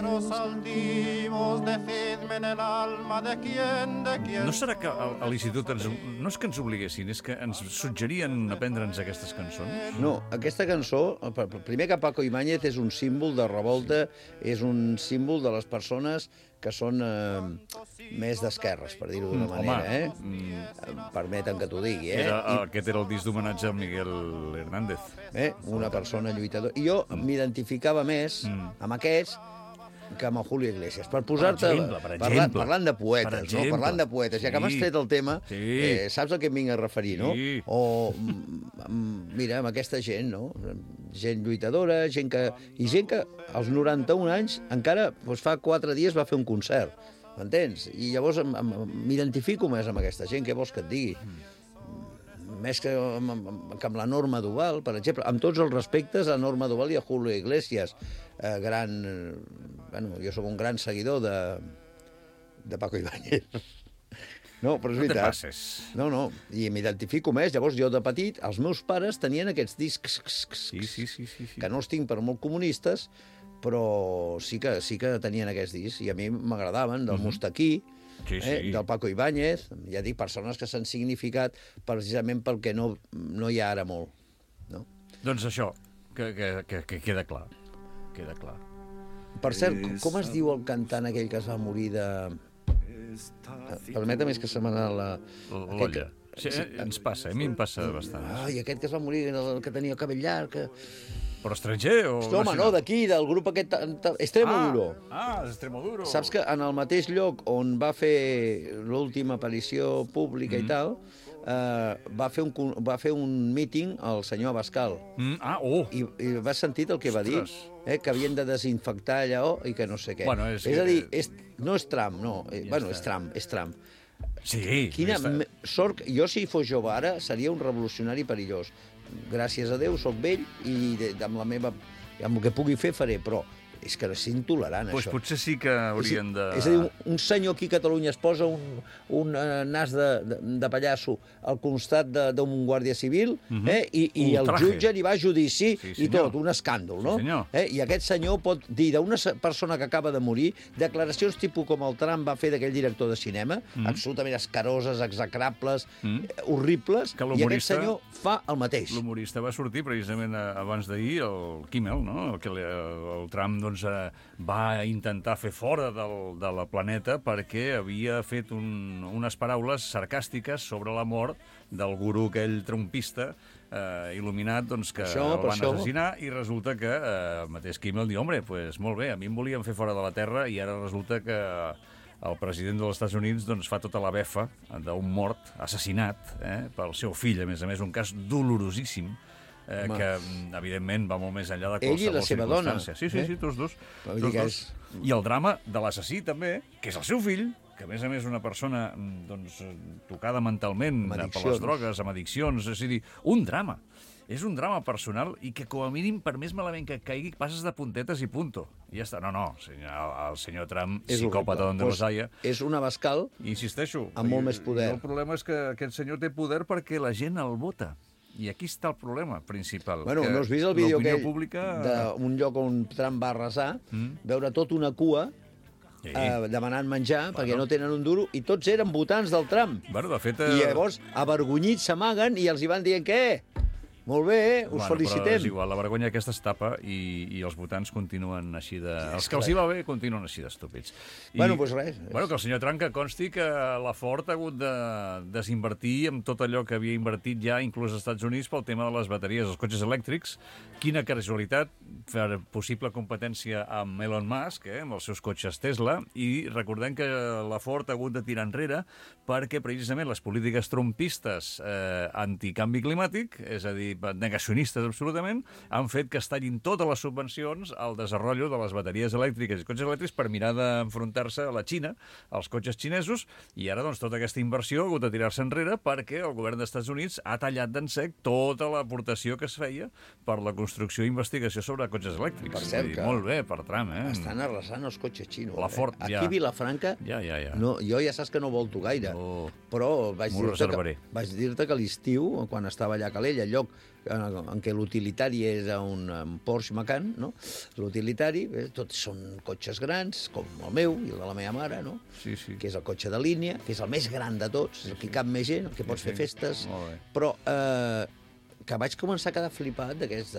No serà que a l'institut no és que ens obliguessin, és que ens suggerien aprendre'ns aquestes cançons? No, aquesta cançó, primer que Paco Ibáñez és un símbol de revolta, és un símbol de les persones que són més d'esquerres, per dir-ho d'una manera, Permeten que t'ho digui, Aquest era el disc d'homenatge a Miguel Hernández. Una persona lluitadora. I jo m'identificava més amb aquests que amb el Julio Iglesias. Per posar-te... Parlant de poetes, no? Parlant de poetes. Ja que m'has tret el tema, saps a què em vinc a referir, no? O, mira, amb aquesta gent, no? Gent lluitadora, gent que als 91 anys encara fa 4 dies va fer un concert, m'entens? I llavors m'identifico més amb aquesta gent, què vols que et digui? Més que amb la Norma Duval, per exemple. Amb tots els respectes a Norma Duval i a Julio Iglesias, jo sóc un gran seguidor de Paco Ibáñez. No, però és veritat. No te passes. No, i m'identifico més. Llavors, jo de petit, els meus pares tenien aquests discs que no els tinc per molt comunistes, però sí que tenien aquests discs, i a mi m'agradaven, del Mustaquí, del Paco Ibáñez, ja dic, persones que s'han significat precisament pel que no hi ha ara molt. No? Doncs això, que queda clar. Queda clar. Per cert, com es diu el cantant aquell que es va morir de... Permeta més que se m'ha anat la... L'olla. Sí, ens passa, a mi em passa bastant. Ai, aquest que es va morir, que tenia el cabell llarg... Però estranger o... Home, no, d'aquí, del grup aquest... Extremoduro. Extremoduro. Saps que en el mateix lloc on va fer l'última aparició pública i tal, va fer un míting el senyor Abascal. I vas sentit el que va dir? Que havien de desinfectar allò i que no sé què. És a dir, no és Trump, no. Bueno, és Trump. Sí. Quina sort... Jo, si fos jove ara, seria un revolucionari perillós. Gràcies a Déu, soc vell i amb el que pugui fer faré, però és que és intolerant, això. Potser sí que haurien de... És a dir, un senyor aquí a Catalunya es posa un nas de pallasso al costat d'un guàrdia civil i el jutge li va a judici i tot, un escàndol, no? I aquest senyor pot dir d'una persona que acaba de morir declaracions tipus com el Trump va fer d'aquell director de cinema, absolutament escaroses, execrables, horribles, i aquest senyor fa el mateix. L'humorista va sortir precisament abans d'ahir, el Kimmel, no? El Trump, doncs, va intentar fer fora de la planeta perquè havia fet unes paraules sarcàstiques sobre la mort del gurú aquell trumpista il·luminat, doncs, que el van assassinar, i resulta que el mateix Kimmel diu, home, pues molt bé, a mi em volien fer fora de la Terra i ara resulta que el president dels Estats Units doncs, fa tota la befa d'un mort assassinat pel seu fill, a més, un cas dolorosíssim, que, evidentment, va molt més enllà de qualsevol circumstància. Sí, tots dos. I el drama de l'assassí, també, que és el seu fill, que, a més, una persona tocada mentalment per les drogues, amb addiccions, és a dir, un drama. És un drama personal i que, com a mínim, per més malament que caigui, passes de puntetes i punto. I ja està. No, el senyor Trump, psicòpata donde los haya... És un Abascal amb molt més poder. El problema és que aquest senyor té poder perquè la gent el vota. I aquí està el problema principal. Bueno, no has vist el vídeo aquell d'un lloc on Trump va arrasar, veure tota una cua demanant menjar perquè no tenen un duro, i tots eren votants del Trump. Bueno, de fet... I llavors, avergonyits, s'amaguen i els hi van dient, què? Molt bé, us felicitem. Però és igual, la vergonya aquesta es tapa i els votants continuen així de... Els que els hi va bé continuen així d'estúpids. Bueno, doncs res. Bueno, que el senyor Trump, que consti que la Ford ha hagut de desinvertir amb tot allò que havia invertit ja, inclús als Estats Units, pel tema de les bateries dels cotxes elèctrics. Quina casualitat, fer possible competència amb Elon Musk, amb els seus cotxes Tesla, i recordem que la Ford ha hagut de tirar enrere perquè precisament les polítiques trumpistes anticanvi climàtic, és a dir, negacionistes absolutament, han fet que es tallin totes les subvencions al desenvolupament de les bateries elèctriques i cotxes elèctrics per mirar d'enfrontar-se a la Xina, als cotxes xinesos, i ara doncs tota aquesta inversió ha hagut de tirar-se enrere perquè el govern dels Estats Units ha tallat d'en sec tota l'aportació que es feia per la construcció i investigació sobre cotxes elèctrics. Per cert, que molt bé, per Trump, estan arrasant els cotxes xinos. La Ford, Aquí a Vilafranca, no, jo ja saps que no volto gaire, però vaig dir-te que a l'estiu, quan estava allà a Calella, el lloc en què l'utilitari és un Porsche Macan, no? L'utilitari, tots són cotxes grans, com el meu i el de la meva mare, no? Sí. Que és el cotxe de línia, que és el més gran de tots, el que cap més gent, el que pots fer festes, però que vaig començar a quedar flipat d'aquests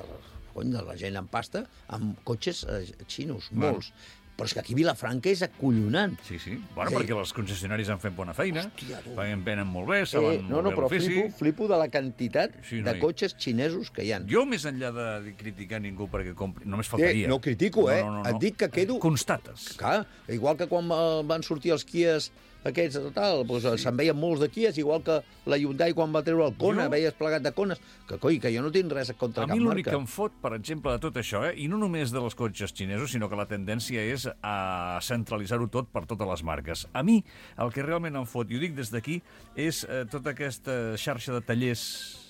de la gent amb pasta, amb cotxes xinos, molts. Però és que aquí Vilafranca és acollonant. Sí. Bueno, perquè els concessionaris han fet bona feina, venen molt bé, saben molt bé l'ofici. Però flipo de la quantitat de cotxes xinesos que hi ha. Jo, més enllà de criticar ningú perquè compri, només faltaria. No critico, et dic que quedo... Constates. Clar, igual que quan van sortir els Kias aquests, se'n veien molts de Kias, igual que la Hyundai quan va treure el Kona, veies plegat de Konas, que jo no tinc res contra cap marca. A mi l'únic que em fot, per exemple, de tot això, i no només de les cotxes xinesos, sinó que la tendència és a centralitzar-ho tot per totes les marques. A mi, el que realment em fot, i ho dic des d'aquí, és tota aquesta xarxa de tallers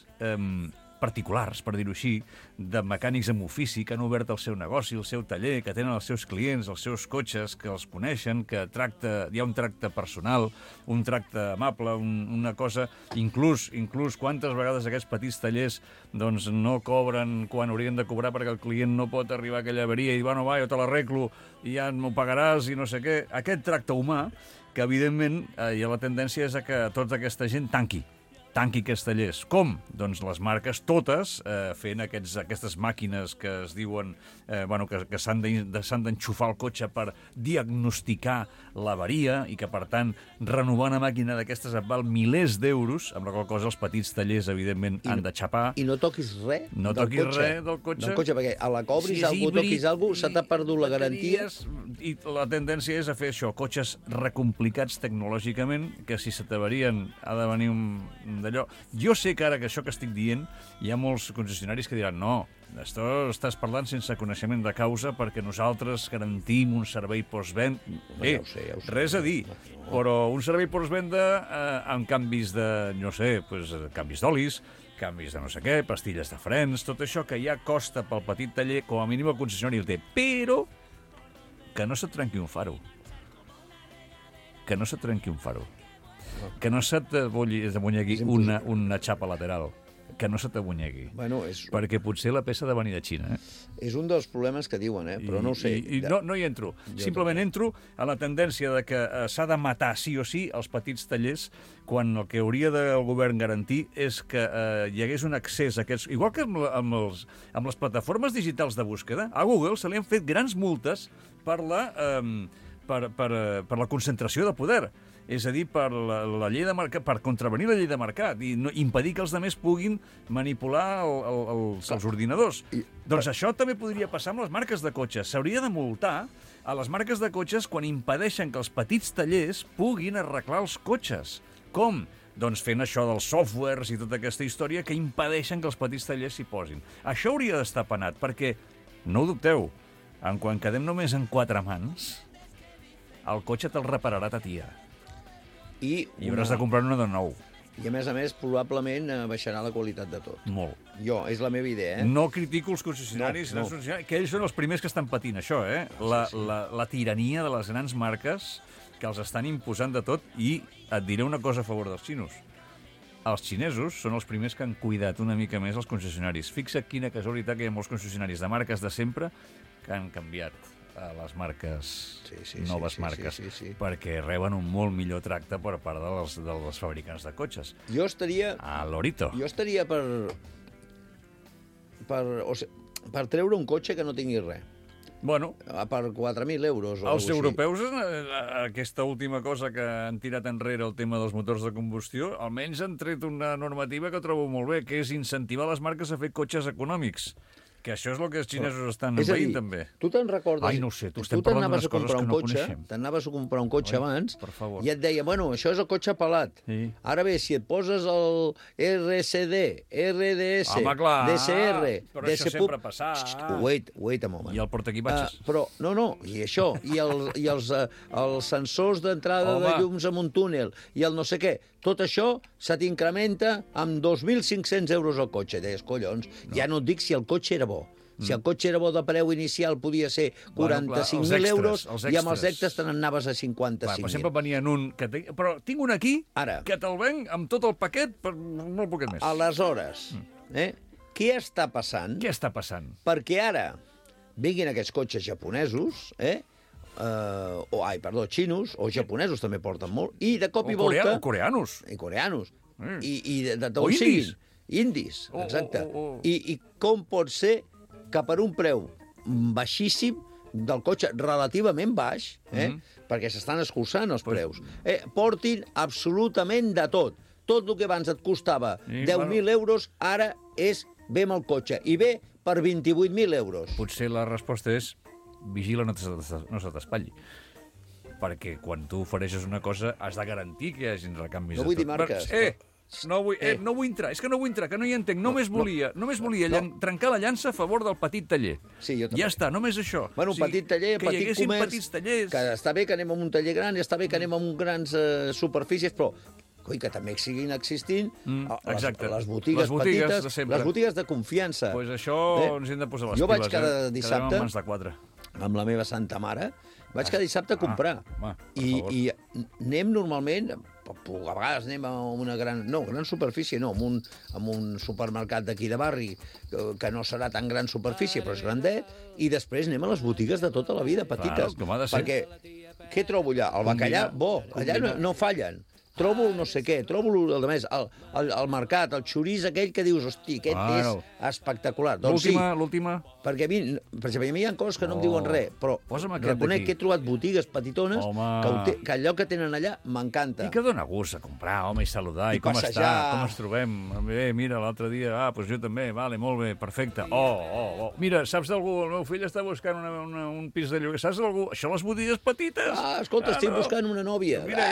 particulars, per dir-ho així, de mecànics amb ofici que han obert el seu negoci, el seu taller, que tenen els seus clients, els seus cotxes, que els coneixen, que hi ha un tracte personal, un tracte amable, una cosa... Inclús quantes vegades aquests petits tallers doncs, no cobren quan haurien de cobrar perquè el client no pot arribar a aquella avaria i bueno, va, jo te l'arreglo i ja m'ho pagaràs i no sé què. Aquest tracte humà, que evidentment hi ha la tendència és a que tota aquesta gent tanqui aquests tallers. Com? Doncs les marques totes fent aquestes màquines que es diuen que s'han d'enxufar el cotxe per diagnosticar l'avaria i que, per tant, renovar una màquina d'aquestes et val milers d'euros, amb la qual cosa els petits tallers, evidentment, han de xapar. I no toquis res del cotxe. Perquè a la cobris toquis alguna cosa, se t'ha perdut la garantia. I la tendència és a fer això, cotxes recomplicats tecnològicament, que si se t'avarien ha de venir d'allò. Jo sé que ara que això que estic dient hi ha molts concessionaris que diran no, estàs parlant sense coneixement de causa perquè nosaltres garantim un servei postvenda. Res a dir, però un servei postvenda amb canvis de, no sé, canvis d'olis, canvis de no sé què, pastilles de frens, tot això que ja costa pel petit taller, com a mínim el concessionari el té, però que no se't trenqui un faro. Que no se't trenqui un faro. Que no se t'abunyegui una xapa lateral. Que no se t'abunyegui. Perquè potser la peça ha de venir de Xina. És un dels problemes que diuen, però no ho sé. No hi entro. Simplement entro a la tendència de que s'ha de matar sí o sí els petits tallers quan el que hauria el govern garantir és que hi hagués un accés a aquests... Igual que amb les plataformes digitals de búsqueda, a Google se li han fet grans multes per la concentració de poder. És a dir, per la llei de mercat, per contravenir la llei de mercat i impedir que els altres puguin manipular els ordinadors. Doncs això també podria passar amb les marques de cotxes. S'hauria de multar a les marques de cotxes quan impedeixen que els petits tallers puguin arreglar els cotxes. Com? Doncs fent això dels softwares i tota aquesta història que impedeixen que els petits tallers s'hi posin. Això hauria d'estar penat, perquè, no ho dubteu, quan quedem només en 4 mans, el cotxe te'l repararà ta tia. I hauràs de comprar una de nou. I, a més, probablement baixarà la qualitat de tot. Molt. És la meva idea, No critico els concessionaris, que ells són els primers que estan patint això, La tirania de les grans marques que els estan imposant de tot, i et diré una cosa a favor dels xinos. Els xinesos són els primers que han cuidat una mica més els concessionaris. Fixa't quina casualitat que hi ha molts concessionaris de marques de sempre que han canviat a les marques, noves marques, perquè reben un molt millor tracte per part dels fabricants de cotxes. Jo estaria... A Lorito. Jo estaria per per treure un cotxe que no tingui res. Bueno, per 4.000 euros. Els europeus, aquesta última cosa que han tirat enrere el tema dels motors de combustió, almenys han tret una normativa que trobo molt bé, que és incentivar les marques a fer cotxes econòmics. Que això és el que els xinesos estan veient, també. Tu te'n recordes... Ai, no ho sé, tu estem parlant d'unes coses que no coneixem. T'anaves a comprar un cotxe abans i et deia, bueno, això és el cotxe pelat. Ara bé, si et poses el RCD, RDS, DCR... Però això sempre ha passat. Wait a moment. I el portaequipatges. Però, no, i això, i els sensors d'entrada de llums en un túnel, i el no sé què, tot això se t'incrementa amb 2.500 euros al cotxe. Deies, collons, ja no et dic si el cotxe era bo. Si el cotxe era bo de preu inicial podia ser 45.000 euros i amb els extras te n'anaves a 55.000. Però sempre venia en un... Però tinc un aquí que te'l venc amb tot el paquet per molt poquet més. Aleshores, què està passant? Què està passant? Perquè ara vinguin aquests cotxes japonesos, xinos, o japonesos també porten molt, i de cop i volta... O coreanos. I coreanos. I d'on siguin. Indis, exacte. I com pot ser que per un preu baixíssim del cotxe relativament baix, perquè s'estan escurçant els preus, portin absolutament de tot. Tot el que abans et costava 10.000 euros, ara és ve amb el cotxe. I ve per 28.000 euros. Potser la resposta és vigila, no se t'espatlli. Perquè quan tu ofereixes una cosa has de garantir que hi hagi recanvis. No vull dir marques. No vull entrar, és que no vull entrar, que no hi entenc. Només volia trencar la llança a favor del petit taller. Sí, jo també. Ja està, només això. Bueno, un petit taller, petit comerç, petits tallers. Que està bé que anem a un taller gran, està bé que anem a un grans superfícies, però que també siguin existint les botigues petites, les botigues de confiança. Doncs això ens hem de posar les piles. Jo vaig cada dissabte, mans de 4. amb la meva santa mare, vaig cada dissabte a comprar. I anem normalment, a vegades anem a una gran superfície, no, amb un supermercat d'aquí de barri, que no serà tan gran superfície, però és grandet, i després anem a les botigues de tota la vida, petites. Perquè, què trobo allà? El bacallà, bo, allà no fallen. Trobo no sé què, trobo el més, el mercat, el xoriç aquell que dius, hosti, aquest és espectacular. Doncs l'última. Perquè a mi hi ha coses que no em diuen res, però reconec que he trobat botigues petitones que allò que tenen allà m'encanta. I que dona gust a comprar, home, i saludar, i com està, com ens trobem. Bé, mira, l'altre dia, doncs jo també, vale, molt bé, perfecte. Mira, saps d'algú? El meu fill està buscant un pis de lloguer. Saps d'algú? Això les botigues petites. Escolta, estic buscant una nòvia. Mira,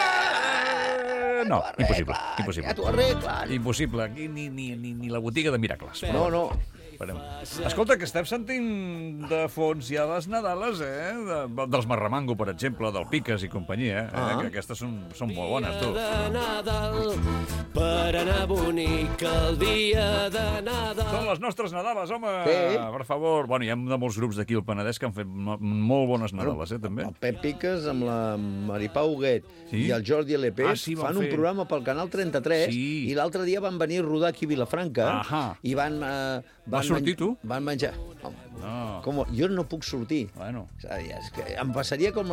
no, impossible. Ja t'ho arreglen. Impossible, aquí ni la botiga de miracles. No. Escolta, que estem sentint de fons ja les Nadales, dels Marramango, per exemple, del Piques i companyia, que aquestes són molt bones, tu. De Nadal, per anar bonic el dia de Nadal. Són les nostres Nadales, home, per favor. Bueno, hi ha molts grups d'aquí al Penedès que han fet molt bones Nadales, també. El Pep Piques amb la Maripau Huguet i el Jordi LP fan un programa pel Canal 33 i l'altre dia van venir a rodar aquí a Vilafranca i van sortir, tu? Van menjar. Jo no puc sortir. Em passaria com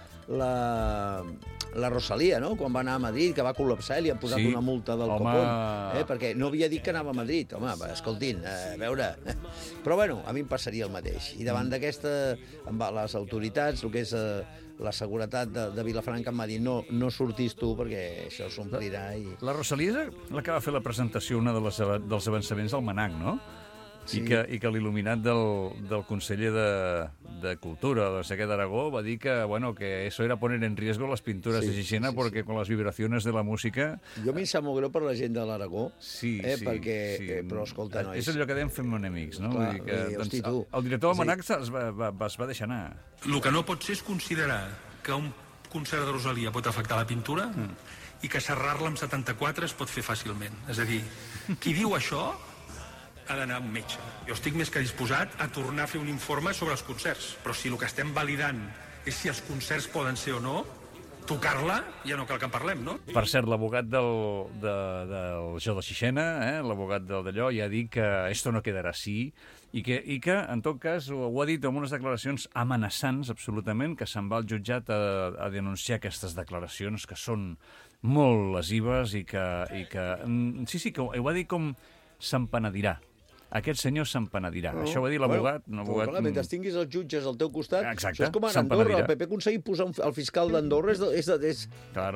la Rosalía, no? Quan va anar a Madrid, que va col·lapsar i li han posat una multa del copón. Perquè no havia dit que anava a Madrid. Home, escoltin, a veure... Però, bueno, a mi em passaria el mateix. I davant d'aquesta, les autoritats, el que és la seguretat de Vilafranca, em va dir no sortis tu perquè això s'omplirà. La Rosalía és la que va fer la presentació, una dels avançaments del Manac, no? I que l'il·luminat del conseller de Cultura, de Sequer d'Aragó, va dir que eso era poner en riesgo las pinturas de Xixena porque con las vibraciones de la música... Jo m'hi sap molt greu per la gent de l'Aragó, perquè... Però, escolta, nois... És allò que dèiem fem enemics, no? El director del Manac es va deixar anar. El que no pot ser és considerar que un concert de Rosalia pot afectar la pintura i que serrar-la amb 74 es pot fer fàcilment. És a dir, qui diu això ha d'anar a un metge. Jo estic més que disposat a tornar a fer un informe sobre els concerts, però si el que estem validant és si els concerts poden ser o no, tocar-la ja no cal que en parlem, no? Per cert, l'abogat del Jo de Xixena, l'abogat d'allò, ja ha dit que esto no quedarà així i que, en tot cas, ho ha dit en unes declaracions amenaçants, absolutament, que se'n va al jutjat a denunciar aquestes declaracions que són molt lesives i que ho va dir com se'n penedirà. aquest senyor se'n penedirà. Això ho va dir l'abogat. Mentre tinguis els jutges al teu costat, això és com a Andorra. El PP ha aconseguit posar el fiscal d'Andorra, és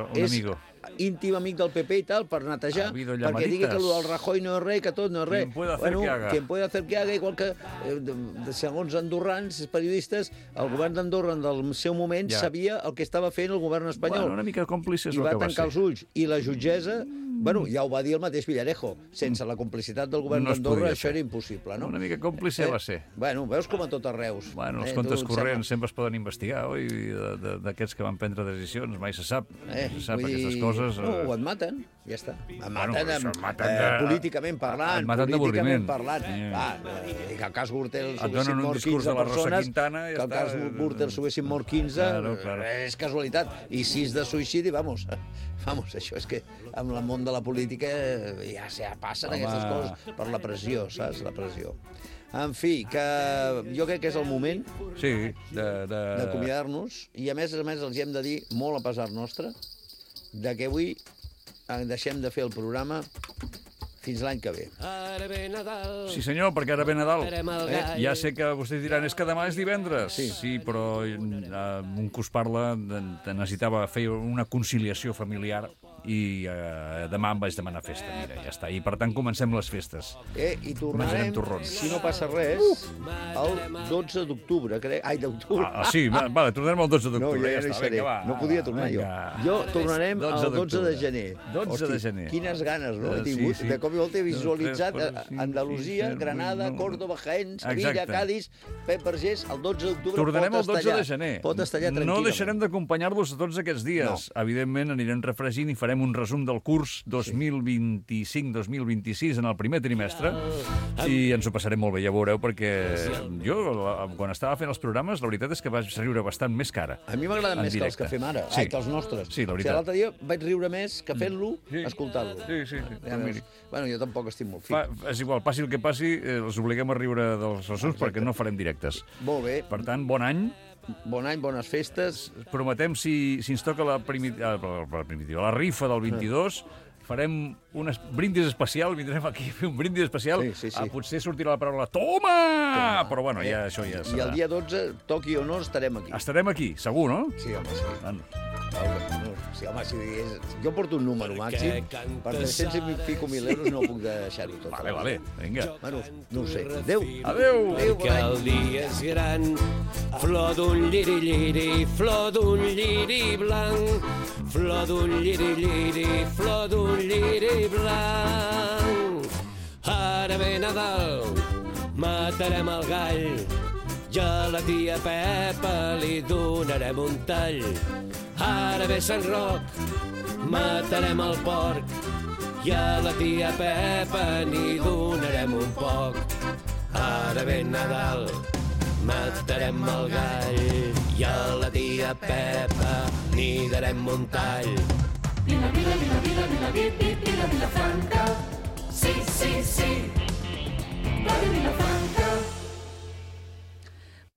íntim amic del PP i tal, per netejar, perquè digui que el Rajoy no és res, que tot no és res. Quien puede hacer que haga, igual que, segons andorrans, periodistes, el govern d'Andorra en el seu moment sabia el que estava fent el govern espanyol. Una mica còmplice és el que va ser. I va tancar els ulls. I la jutgessa, ja ho va dir el mateix Villarejo, sense la complicitat del govern d'Andorra això era impossible, no? Una mica còmplice va ser. Veus com a tot arreu. Els comptes corrents sempre es poden investigar, oi? D'aquests que van prendre decisions, mai se sap. Se sap aquestes coses. No, ho admaten, ja està. Políticament parlant. Et maten d'avorriment. Que el cas Gürtel s'haguessin mort 15 persones, que el cas Gürtel s'haguessin mort 15, és casualitat. I 6 de suïcidi, vamos, això és que amb el món de la política ja passen aquestes coses per la pressió, saps? La pressió. En fi, que jo crec que és el moment d'acomiadar-nos i a més els hem de dir, molt a pesar nostre, que avui deixem de fer el programa fins l'any que ve. Sí, senyor, perquè ara ve Nadal. Ja sé que vostès diran, és que demà és divendres. Sí, però un que us parla necessitava fer una conciliació familiar i demà em vaig demanar festa, mira, ja està. I per tant comencem les festes. I tornarem, si no passa res, el 12 d'octubre, crec. Ai, d'octubre. Sí, vale, tornarem el 12 d'octubre. No, ja no hi seré. No podia tornar jo. Jo tornarem el 12 de gener. 12 de gener. Quines ganes, no? He tingut. De cop i volta he visualitzat Andalusia, Granada, Córdoba, Jaén, Sevilla, Cádiz, Vergés, el 12 d'octubre. Tornarem el 12 de gener. Pot estar allà tranquil·lament. No deixarem d'acompanyar-los tots aquests dies. Evidentment anirem refregint i farem un resum del curs 2025-2026 en el primer trimestre i ens ho passarem molt bé, ja veureu, perquè jo, quan estava fent els programes, la veritat és que vaig riure bastant més que ara. A mi m'agraden més que els que fem ara, que els nostres. Sí, la veritat. L'altre dia vaig riure més que fent-lo, escoltant-lo. Sí. Bueno, jo tampoc estic molt fi. És igual, passi el que passi, els obliguem a riure dels resums perquè no farem directes. Molt bé. Per tant, bon any. Bon any, bones festes. Prometem, si ens toca la rifa del 22, farem un brindis especial, vindrem aquí a fer un brindis especial. Potser sortirà la paraula Toma! Però bueno, això ja serà. I el dia 12, toqui o no, estarem aquí. Estarem aquí, segur, no? Sí, home, sí. Sí, home, jo porto un número màxim, per 300 i pico mil euros no puc deixar-ho tot. Vale, vinga. Bueno, no ho sé. Adéu. Que el dia és gran, flor d'un lliri-lliri, flor d'un lliri blanc, flor d'un lliri-lliri, flor d'un lliri blanc. Ara ve Nadal, matarem el gall, i a la tia Pepa li donarem un tall. Ara ve Sant Roc, matarem el porc, i a la tia Pepa n'hi donarem un poc. Ara ve Nadal, matarem el gall, i a la tia Pepa n'hi darem un tall. Vila, vila, vila, vila, vila, vila, vila, Franca, sí, sí, sí.